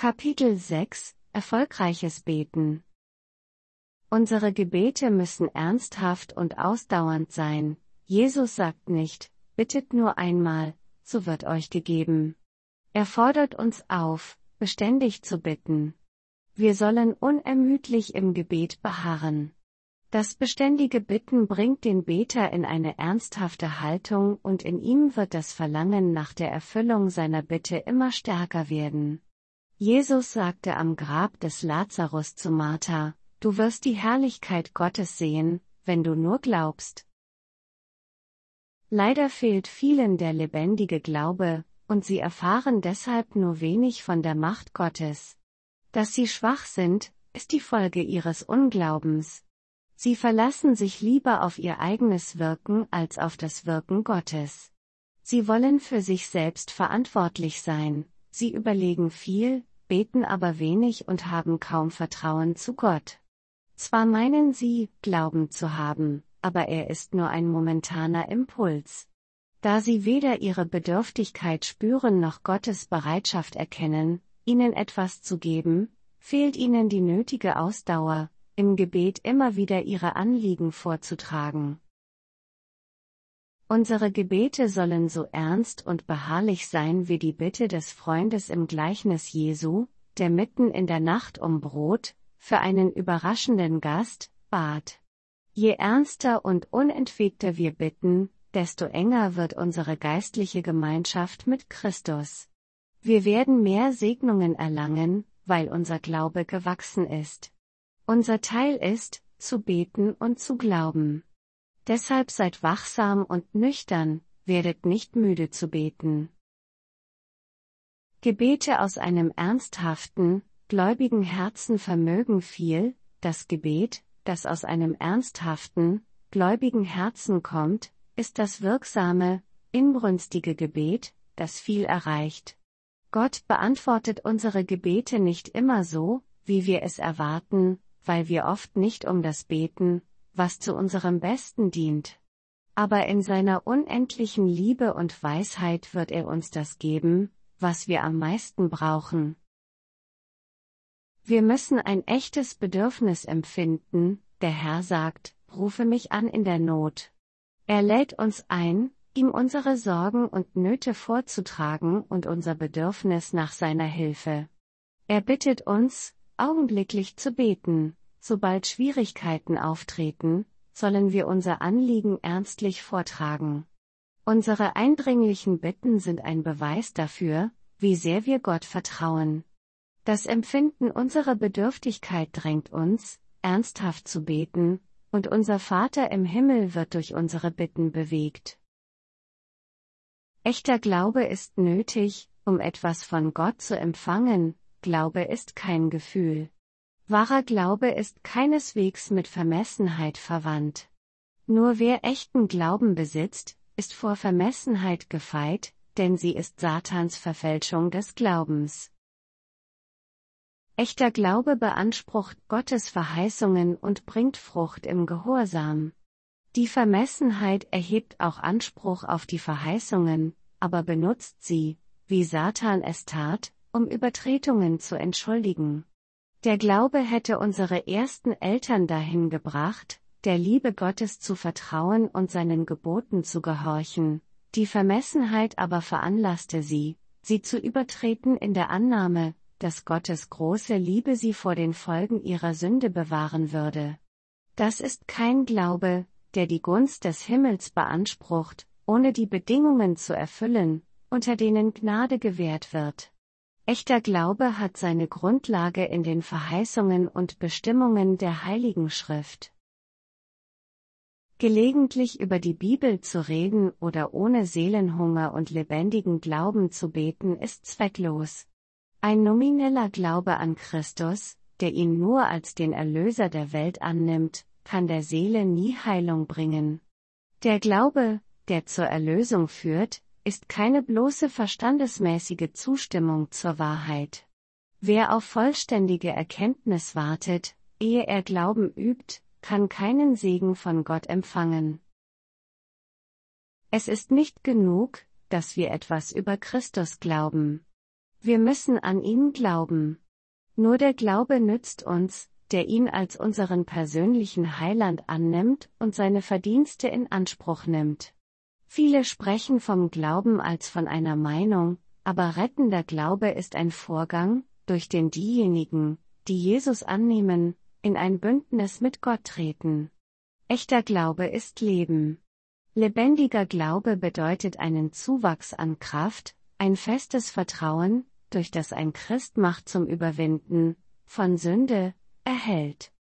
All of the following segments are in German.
Kapitel 6 – Erfolgreiches Beten. Unsere Gebete müssen ernsthaft und ausdauernd sein. Jesus sagt nicht, bittet nur einmal, so wird euch gegeben. Er fordert uns auf, beständig zu bitten. Wir sollen unermüdlich im Gebet beharren. Das beständige Bitten bringt den Beter in eine ernsthafte Haltung und in ihm wird das Verlangen nach der Erfüllung seiner Bitte immer stärker werden. Jesus sagte am Grab des Lazarus zu Martha, du wirst die Herrlichkeit Gottes sehen, wenn du nur glaubst. Leider fehlt vielen der lebendige Glaube, und sie erfahren deshalb nur wenig von der Macht Gottes. Dass sie schwach sind, ist die Folge ihres Unglaubens. Sie verlassen sich lieber auf ihr eigenes Wirken als auf das Wirken Gottes. Sie wollen für sich selbst verantwortlich sein, sie überlegen viel, beten aber wenig und haben kaum Vertrauen zu Gott. Zwar meinen sie, Glauben zu haben, aber er ist nur ein momentaner Impuls. Da sie weder ihre Bedürftigkeit spüren noch Gottes Bereitschaft erkennen, ihnen etwas zu geben, fehlt ihnen die nötige Ausdauer, im Gebet immer wieder ihre Anliegen vorzutragen. Unsere Gebete sollen so ernst und beharrlich sein wie die Bitte des Freundes im Gleichnis Jesu, der mitten in der Nacht um Brot, für einen überraschenden Gast, bat. Je ernster und unentwegter wir bitten, desto enger wird unsere geistliche Gemeinschaft mit Christus. Wir werden mehr Segnungen erlangen, weil unser Glaube gewachsen ist. Unser Teil ist, zu beten und zu glauben. Deshalb seid wachsam und nüchtern, werdet nicht müde zu beten. Gebete aus einem ernsthaften, gläubigen Herzen vermögen viel. Das Gebet, das aus einem ernsthaften, gläubigen Herzen kommt, ist das wirksame, inbrünstige Gebet, das viel erreicht. Gott beantwortet unsere Gebete nicht immer so, wie wir es erwarten, weil wir oft nicht um das beten, was zu unserem Besten dient. Aber in seiner unendlichen Liebe und Weisheit wird er uns das geben, was wir am meisten brauchen. Wir müssen ein echtes Bedürfnis empfinden, der Herr sagt, rufe mich an in der Not. Er lädt uns ein, ihm unsere Sorgen und Nöte vorzutragen und unser Bedürfnis nach seiner Hilfe. Er bittet uns, augenblicklich zu beten. Sobald Schwierigkeiten auftreten, sollen wir unser Anliegen ernstlich vortragen. Unsere eindringlichen Bitten sind ein Beweis dafür, wie sehr wir Gott vertrauen. Das Empfinden unserer Bedürftigkeit drängt uns, ernsthaft zu beten, und unser Vater im Himmel wird durch unsere Bitten bewegt. Echter Glaube ist nötig, um etwas von Gott zu empfangen. Glaube ist kein Gefühl. Wahrer Glaube ist keineswegs mit Vermessenheit verwandt. Nur wer echten Glauben besitzt, ist vor Vermessenheit gefeit, denn sie ist Satans Verfälschung des Glaubens. Echter Glaube beansprucht Gottes Verheißungen und bringt Frucht im Gehorsam. Die Vermessenheit erhebt auch Anspruch auf die Verheißungen, aber benutzt sie, wie Satan es tat, um Übertretungen zu entschuldigen. Der Glaube hätte unsere ersten Eltern dahin gebracht, der Liebe Gottes zu vertrauen und seinen Geboten zu gehorchen, die Vermessenheit aber veranlasste sie, sie zu übertreten in der Annahme, dass Gottes große Liebe sie vor den Folgen ihrer Sünde bewahren würde. Das ist kein Glaube, der die Gunst des Himmels beansprucht, ohne die Bedingungen zu erfüllen, unter denen Gnade gewährt wird. Echter Glaube hat seine Grundlage in den Verheißungen und Bestimmungen der Heiligen Schrift. Gelegentlich über die Bibel zu reden oder ohne Seelenhunger und lebendigen Glauben zu beten ist zwecklos. Ein nomineller Glaube an Christus, der ihn nur als den Erlöser der Welt annimmt, kann der Seele nie Heilung bringen. Der Glaube, der zur Erlösung führt, ist keine bloße verstandesmäßige Zustimmung zur Wahrheit. Wer auf vollständige Erkenntnis wartet, ehe er Glauben übt, kann keinen Segen von Gott empfangen. Es ist nicht genug, dass wir etwas über Christus glauben. Wir müssen an ihn glauben. Nur der Glaube nützt uns, der ihn als unseren persönlichen Heiland annimmt und seine Verdienste in Anspruch nimmt. Viele sprechen vom Glauben als von einer Meinung, aber rettender Glaube ist ein Vorgang, durch den diejenigen, die Jesus annehmen, in ein Bündnis mit Gott treten. Echter Glaube ist Leben. Lebendiger Glaube bedeutet einen Zuwachs an Kraft, ein festes Vertrauen, durch das ein Christ Macht zum Überwinden von Sünde erhält.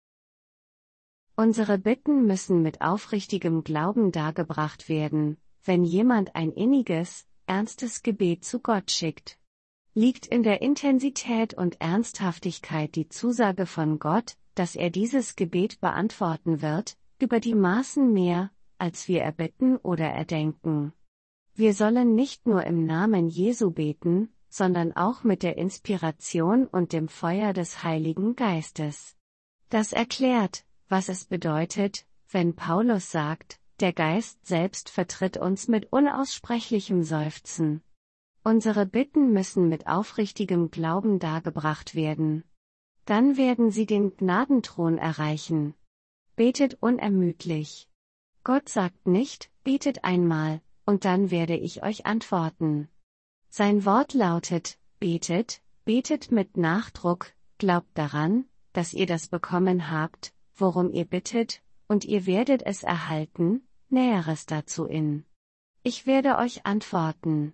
Unsere Bitten müssen mit aufrichtigem Glauben dargebracht werden, wenn jemand ein inniges, ernstes Gebet zu Gott schickt. Liegt in der Intensität und Ernsthaftigkeit die Zusage von Gott, dass er dieses Gebet beantworten wird, über die Maßen mehr, als wir erbitten oder erdenken. Wir sollen nicht nur im Namen Jesu beten, sondern auch mit der Inspiration und dem Feuer des Heiligen Geistes. Das erklärt, was es bedeutet, wenn Paulus sagt, der Geist selbst vertritt uns mit unaussprechlichem Seufzen. Unsere Bitten müssen mit aufrichtigem Glauben dargebracht werden. Dann werden sie den Gnadenthron erreichen. Betet unermüdlich. Gott sagt nicht, betet einmal, und dann werde ich euch antworten. Sein Wort lautet, betet, betet mit Nachdruck, glaubt daran, dass ihr das bekommen habt, worum ihr bittet, und ihr werdet es erhalten, Näheres dazu in. Ich werde euch antworten.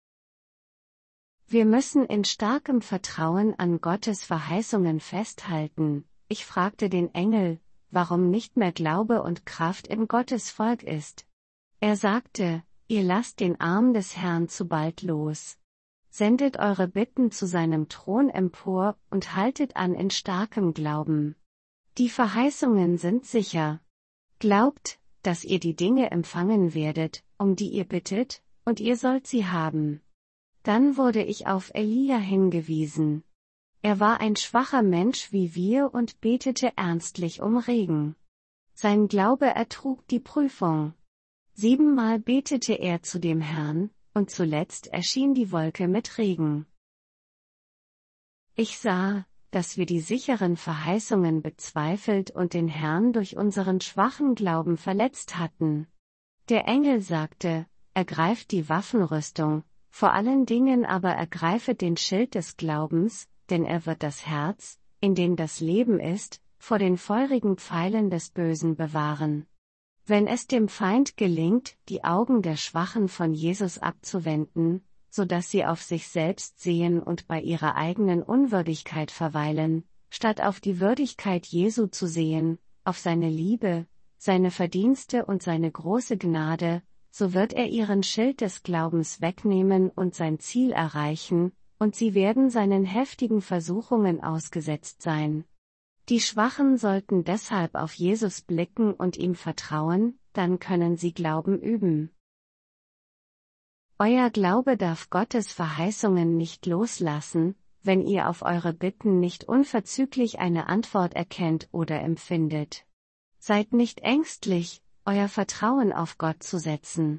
Wir müssen in starkem Vertrauen an Gottes Verheißungen festhalten. Ich fragte den Engel, warum nicht mehr Glaube und Kraft in Gottes Volk ist. Er sagte, ihr lasst den Arm des Herrn zu bald los. Sendet eure Bitten zu seinem Thron empor und haltet an in starkem Glauben. Die Verheißungen sind sicher. Glaubt, dass ihr die Dinge empfangen werdet, um die ihr bittet, und ihr sollt sie haben. Dann wurde ich auf Elia hingewiesen. Er war ein schwacher Mensch wie wir und betete ernstlich um Regen. Sein Glaube ertrug die Prüfung. 7-mal betete er zu dem Herrn, und zuletzt erschien die Wolke mit Regen. Ich sah, dass wir die sicheren Verheißungen bezweifelt und den Herrn durch unseren schwachen Glauben verletzt hatten. Der Engel sagte, ergreift die Waffenrüstung, vor allen Dingen aber ergreifet den Schild des Glaubens, denn er wird das Herz, in dem das Leben ist, vor den feurigen Pfeilen des Bösen bewahren. Wenn es dem Feind gelingt, die Augen der Schwachen von Jesus abzuwenden, so dass sie auf sich selbst sehen und bei ihrer eigenen Unwürdigkeit verweilen, statt auf die Würdigkeit Jesu zu sehen, auf seine Liebe, seine Verdienste und seine große Gnade, so wird er ihren Schild des Glaubens wegnehmen und sein Ziel erreichen, und sie werden seinen heftigen Versuchungen ausgesetzt sein. Die Schwachen sollten deshalb auf Jesus blicken und ihm vertrauen, dann können sie Glauben üben. Euer Glaube darf Gottes Verheißungen nicht loslassen, wenn ihr auf eure Bitten nicht unverzüglich eine Antwort erkennt oder empfindet. Seid nicht ängstlich, euer Vertrauen auf Gott zu setzen.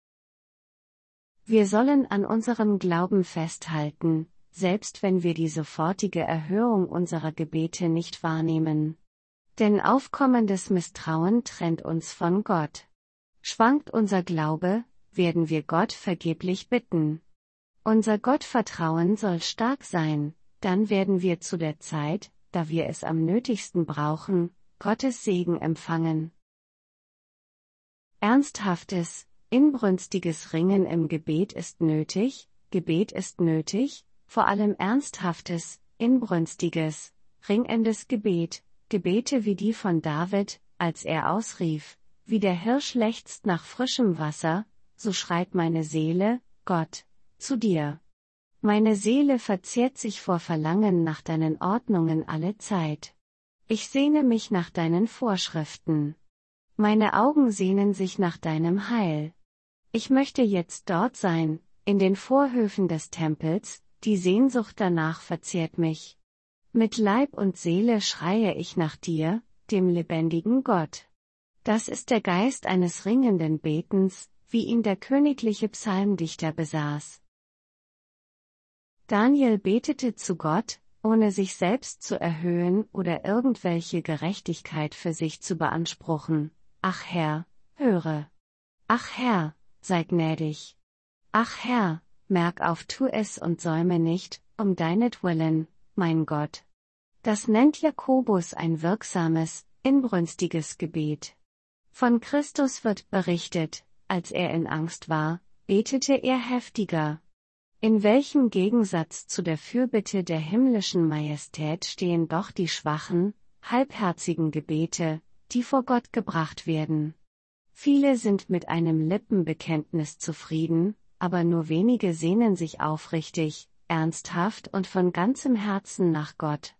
Wir sollen an unserem Glauben festhalten, selbst wenn wir die sofortige Erhörung unserer Gebete nicht wahrnehmen. Denn aufkommendes Misstrauen trennt uns von Gott. Schwankt unser Glaube, werden wir Gott vergeblich bitten. Unser Gottvertrauen soll stark sein, dann werden wir zu der Zeit, da wir es am nötigsten brauchen, Gottes Segen empfangen. Ernsthaftes, inbrünstiges Ringen im Gebet ist nötig, vor allem ernsthaftes, inbrünstiges, ringendes Gebet, Gebete wie die von David, als er ausrief, wie der Hirsch lechzt nach frischem Wasser, so schreit meine Seele, Gott, zu dir. Meine Seele verzehrt sich vor Verlangen nach deinen Ordnungen alle Zeit. Ich sehne mich nach deinen Vorschriften. Meine Augen sehnen sich nach deinem Heil. Ich möchte jetzt dort sein, in den Vorhöfen des Tempels, die Sehnsucht danach verzehrt mich. Mit Leib und Seele schreie ich nach dir, dem lebendigen Gott. Das ist der Geist eines ringenden Betens, wie ihn der königliche Psalmdichter besaß. Daniel betete zu Gott, ohne sich selbst zu erhöhen oder irgendwelche Gerechtigkeit für sich zu beanspruchen. Ach Herr, höre. Ach Herr, sei gnädig. Ach Herr, merk auf, tu es und säume nicht, um deinetwillen, mein Gott. Das nennt Jakobus ein wirksames, inbrünstiges Gebet. Von Christus wird berichtet, als er in Angst war, betete er heftiger. In welchem Gegensatz zu der Fürbitte der himmlischen Majestät stehen doch die schwachen, halbherzigen Gebete, die vor Gott gebracht werden. Viele sind mit einem Lippenbekenntnis zufrieden, aber nur wenige sehnen sich aufrichtig, ernsthaft und von ganzem Herzen nach Gott.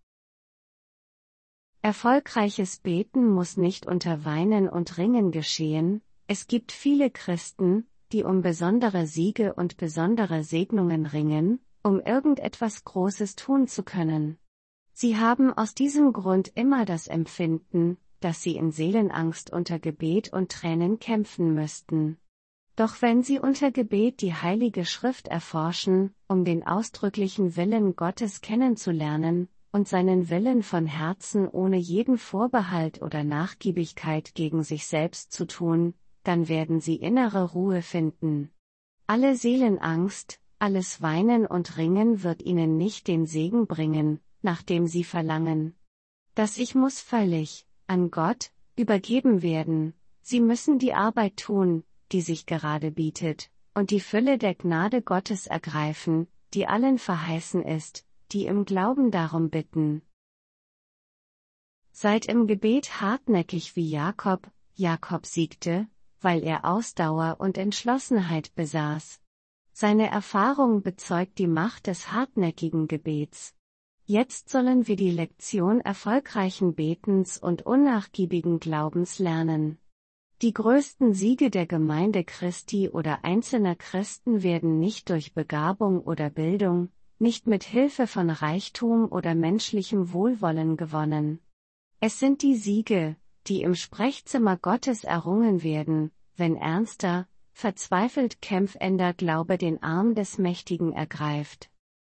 Erfolgreiches Beten muss nicht unter Weinen und Ringen geschehen. Es gibt viele Christen, die um besondere Siege und besondere Segnungen ringen, um irgendetwas Großes tun zu können. Sie haben aus diesem Grund immer das Empfinden, dass sie in Seelenangst unter Gebet und Tränen kämpfen müssten. Doch wenn sie unter Gebet die Heilige Schrift erforschen, um den ausdrücklichen Willen Gottes kennenzulernen, und seinen Willen von Herzen ohne jeden Vorbehalt oder Nachgiebigkeit gegen sich selbst zu tun, dann werden sie innere Ruhe finden. Alle Seelenangst, alles Weinen und Ringen wird ihnen nicht den Segen bringen, nach dem sie verlangen. Das Ich muss völlig, an Gott, übergeben werden. Sie müssen die Arbeit tun, die sich gerade bietet, und die Fülle der Gnade Gottes ergreifen, die allen verheißen ist, die im Glauben darum bitten. Seid im Gebet hartnäckig wie Jakob. Jakob siegte, weil er Ausdauer und Entschlossenheit besaß. Seine Erfahrung bezeugt die Macht des hartnäckigen Gebets. Jetzt sollen wir die Lektion erfolgreichen Betens und unnachgiebigen Glaubens lernen. Die größten Siege der Gemeinde Christi oder einzelner Christen werden nicht durch Begabung oder Bildung, nicht mit Hilfe von Reichtum oder menschlichem Wohlwollen gewonnen. Es sind die Siege, die im Sprechzimmer Gottes errungen werden, wenn ernster, verzweifelt kämpfender Glaube den Arm des Mächtigen ergreift.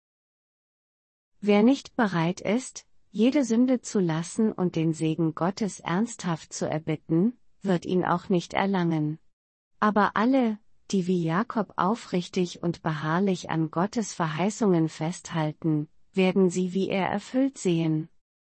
Wer nicht bereit ist, jede Sünde zu lassen und den Segen Gottes ernsthaft zu erbitten, wird ihn auch nicht erlangen. Aber alle, die wie Jakob aufrichtig und beharrlich an Gottes Verheißungen festhalten, werden sie wie er erfüllt sehen.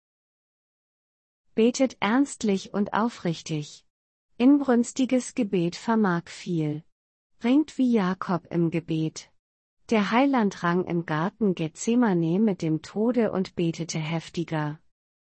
Betet ernstlich und aufrichtig. Inbrünstiges Gebet vermag viel. Ringt wie Jakob im Gebet. Der Heiland rang im Garten Gethsemane mit dem Tode und betete heftiger.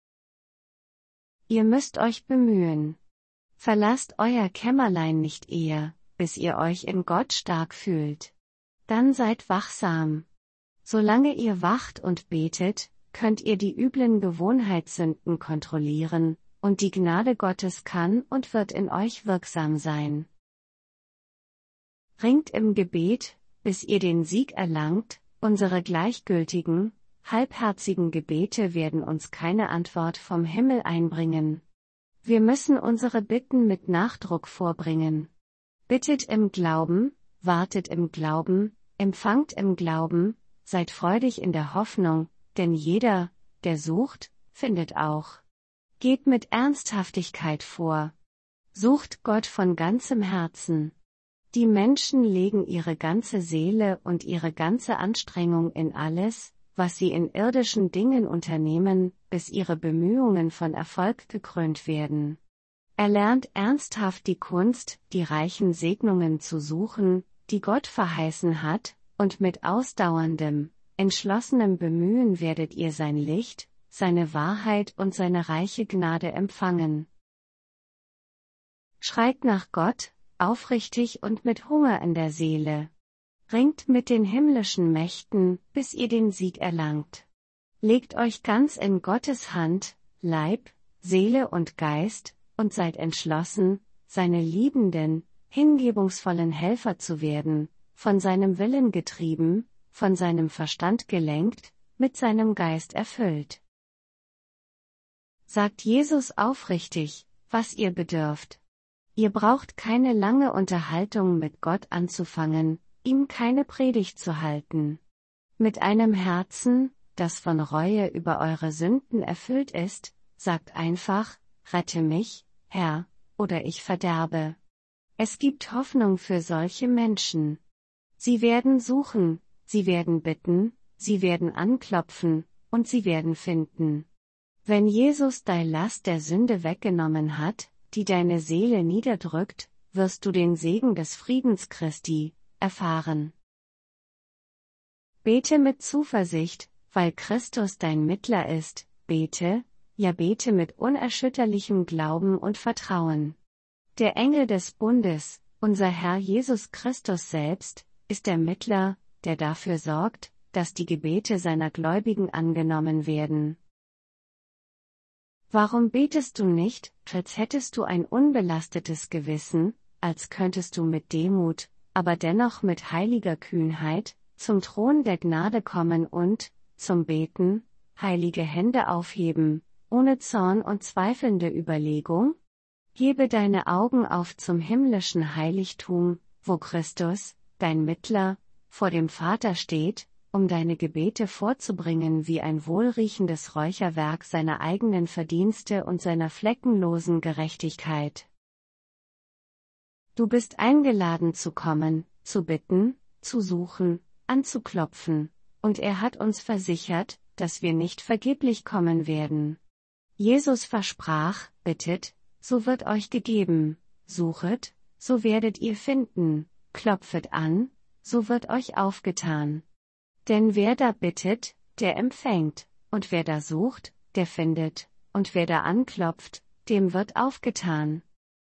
Ihr müsst euch bemühen. Verlasst euer Kämmerlein nicht eher, bis ihr euch in Gott stark fühlt. Dann seid wachsam. Solange ihr wacht und betet, könnt ihr die üblen Gewohnheitssünden kontrollieren, und die Gnade Gottes kann und wird in euch wirksam sein. Ringt im Gebet, bis ihr den Sieg erlangt. Unsere gleichgültigen, halbherzigen Gebete werden uns keine Antwort vom Himmel einbringen. Wir müssen unsere Bitten mit Nachdruck vorbringen. Bittet im Glauben, wartet im Glauben, empfangt im Glauben, seid freudig in der Hoffnung, denn jeder, der sucht, findet auch. Geht mit Ernsthaftigkeit vor. Sucht Gott von ganzem Herzen. Die Menschen legen ihre ganze Seele und ihre ganze Anstrengung in alles, was sie in irdischen Dingen unternehmen, bis ihre Bemühungen von Erfolg gekrönt werden. Erlernt ernsthaft die Kunst, die reichen Segnungen zu suchen, die Gott verheißen hat, und mit ausdauerndem, entschlossenem Bemühen werdet ihr sein Licht, seine Wahrheit und seine reiche Gnade empfangen. Schreit nach Gott, aufrichtig und mit Hunger in der Seele. Ringt mit den himmlischen Mächten, bis ihr den Sieg erlangt. Legt euch ganz in Gottes Hand, Leib, Seele und Geist, und seid entschlossen, seine liebenden, hingebungsvollen Helfer zu werden, von seinem Willen getrieben, von seinem Verstand gelenkt, mit seinem Geist erfüllt. Sagt Jesus aufrichtig, was ihr bedürft. Ihr braucht keine lange Unterhaltung mit Gott anzufangen, ihm keine Predigt zu halten. Mit einem Herzen, das von Reue über eure Sünden erfüllt ist, sagt einfach, rette mich, Herr, oder ich verderbe. Es gibt Hoffnung für solche Menschen. Sie werden suchen, sie werden bitten, sie werden anklopfen, und sie werden finden. Wenn Jesus deine Last der Sünde weggenommen hat, die deine Seele niederdrückt, wirst du den Segen des Friedens Christi erfahren. Bete mit Zuversicht, weil Christus dein Mittler ist, bete, ja bete mit unerschütterlichem Glauben und Vertrauen. Der Engel des Bundes, unser Herr Jesus Christus selbst, ist der Mittler, der dafür sorgt, dass die Gebete seiner Gläubigen angenommen werden. Warum betest du nicht, als hättest du ein unbelastetes Gewissen, als könntest du mit Demut, aber dennoch mit heiliger Kühnheit, zum Thron der Gnade kommen und, zum Beten, heilige Hände aufheben, ohne Zorn und zweifelnde Überlegung? Hebe deine Augen auf zum himmlischen Heiligtum, wo Christus, dein Mittler, vor dem Vater steht, um deine Gebete vorzubringen wie ein wohlriechendes Räucherwerk seiner eigenen Verdienste und seiner fleckenlosen Gerechtigkeit. Du bist eingeladen zu kommen, zu bitten, zu suchen, anzuklopfen, und er hat uns versichert, dass wir nicht vergeblich kommen werden. Jesus versprach, bittet, so wird euch gegeben, suchet, so werdet ihr finden, klopfet an, so wird euch aufgetan. Denn wer da bittet, der empfängt, und wer da sucht, der findet, und wer da anklopft, dem wird aufgetan.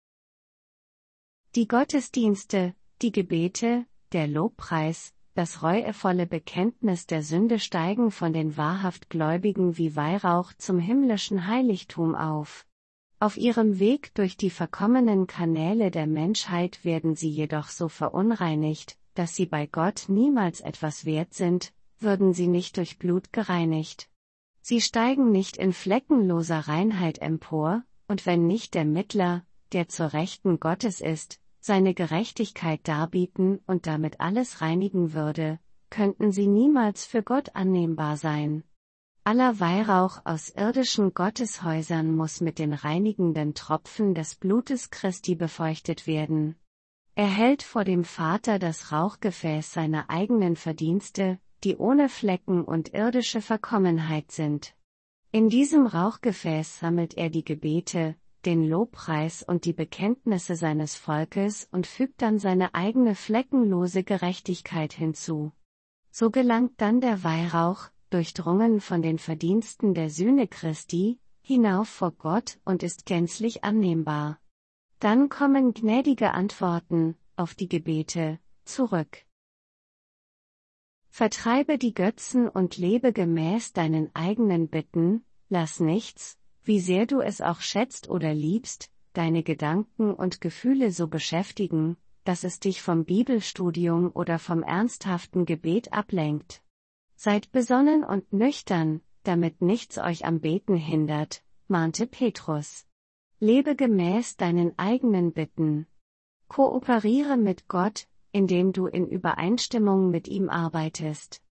Die Gottesdienste, die Gebete, der Lobpreis, das reuevolle Bekenntnis der Sünde steigen von den wahrhaft Gläubigen wie Weihrauch zum himmlischen Heiligtum auf. Auf ihrem Weg durch die verkommenen Kanäle der Menschheit werden sie jedoch so verunreinigt, dass sie bei Gott niemals etwas wert sind, würden sie nicht durch Blut gereinigt. Sie steigen nicht in fleckenloser Reinheit empor, und wenn nicht der Mittler, der zur Rechten Gottes ist, seine Gerechtigkeit darbieten und damit alles reinigen würde, könnten sie niemals für Gott annehmbar sein. Aller Weihrauch aus irdischen Gotteshäusern muss mit den reinigenden Tropfen des Blutes Christi befeuchtet werden. Er hält vor dem Vater das Rauchgefäß seiner eigenen Verdienste, die ohne Flecken und irdische Verkommenheit sind. In diesem Rauchgefäß sammelt er die Gebete, den Lobpreis und die Bekenntnisse seines Volkes und fügt dann seine eigene fleckenlose Gerechtigkeit hinzu. So gelangt dann der Weihrauch, durchdrungen von den Verdiensten der Sühne Christi, hinauf vor Gott und ist gänzlich annehmbar. Dann kommen gnädige Antworten auf die Gebete zurück. Vertreibe die Götzen und lebe gemäß deinen eigenen Bitten, lass nichts, wie sehr du es auch schätzt oder liebst, deine Gedanken und Gefühle so beschäftigen, dass es dich vom Bibelstudium oder vom ernsthaften Gebet ablenkt. Seid besonnen und nüchtern, damit nichts euch am Beten hindert, mahnte Petrus. Lebe gemäß deinen eigenen Bitten. Kooperiere mit Gott, indem du in Übereinstimmung mit ihm arbeitest.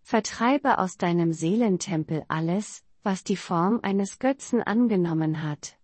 Vertreibe aus deinem Seelentempel alles, was die Form eines Götzen angenommen hat.